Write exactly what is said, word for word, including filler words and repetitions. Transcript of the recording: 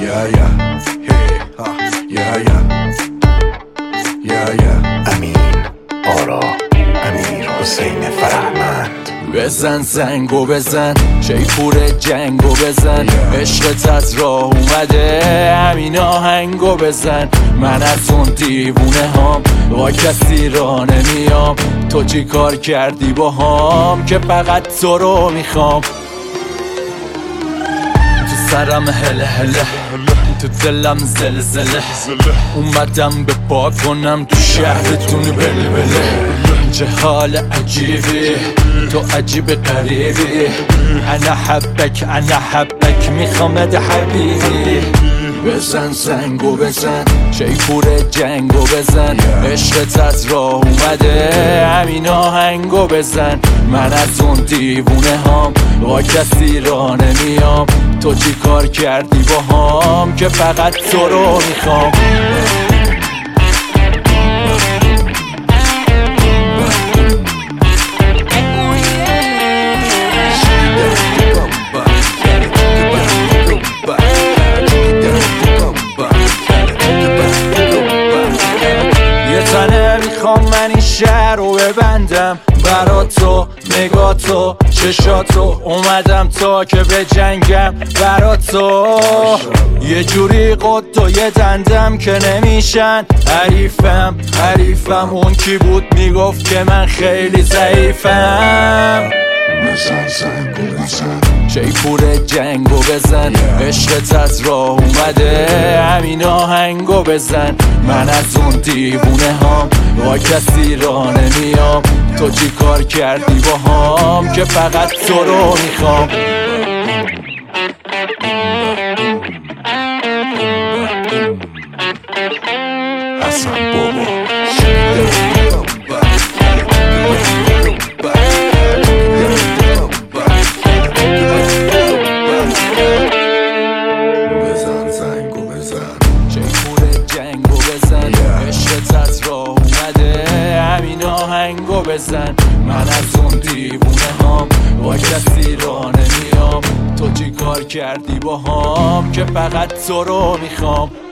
Yeah, yeah, hey, ha, yeah, yeah, yeah, yeah. امین آرا، امیر حسین فرهمند. بزن زنگو بزن، شیپور جنگو بزن، عشقت از راه اومده همین آهنگو بزن. من از اون دیوونه هام، با کسی را نمیام. تو چی کار کردی با هم که فقط تو رو میخوام؟ تو سرم هله هله، تو دلم زلزله، اومدم به پا کنم تو شهرتون بلبله. چه حال عجیبی، تو عجیب قریبی. انا حبک انا حبک، میخوامد حبیبی. بزن زنگو بزن، شیپور جنگو بزن، عشقت از راه اومده همین آهنگو بزن. من از اون دیوونه هام، با کسی را نمیام. تو چی کار کردی با هم که فقط تو رو میخوام؟ میخوام من این شهر رو ببندم برا تو، نگاه تو، چشاتو. اومدم تا که به جنگم برا تو. یه جوری قد و یه دندم که نمیشن حریفم. حریفم اون کی بود میگفت که من خیلی ضعیفم. بزن زنگو بزن، شیپور جنگو بزن، عشقت از راه اومده همین آهنگو بزن. من از اون دیوونه هام، با کسی را نمیام. تو چی کار کردی با هم که فقط تو رو میخوام؟ حسن بابا. بزن زنگو بزن، شیپور جنگو بزن، عشقت از راه اومده همین آهنگو بزن. من از اون دیوونه هام، با کسی را نمیام. تو چی کار کردی با هم که فقط تو رو میخوام؟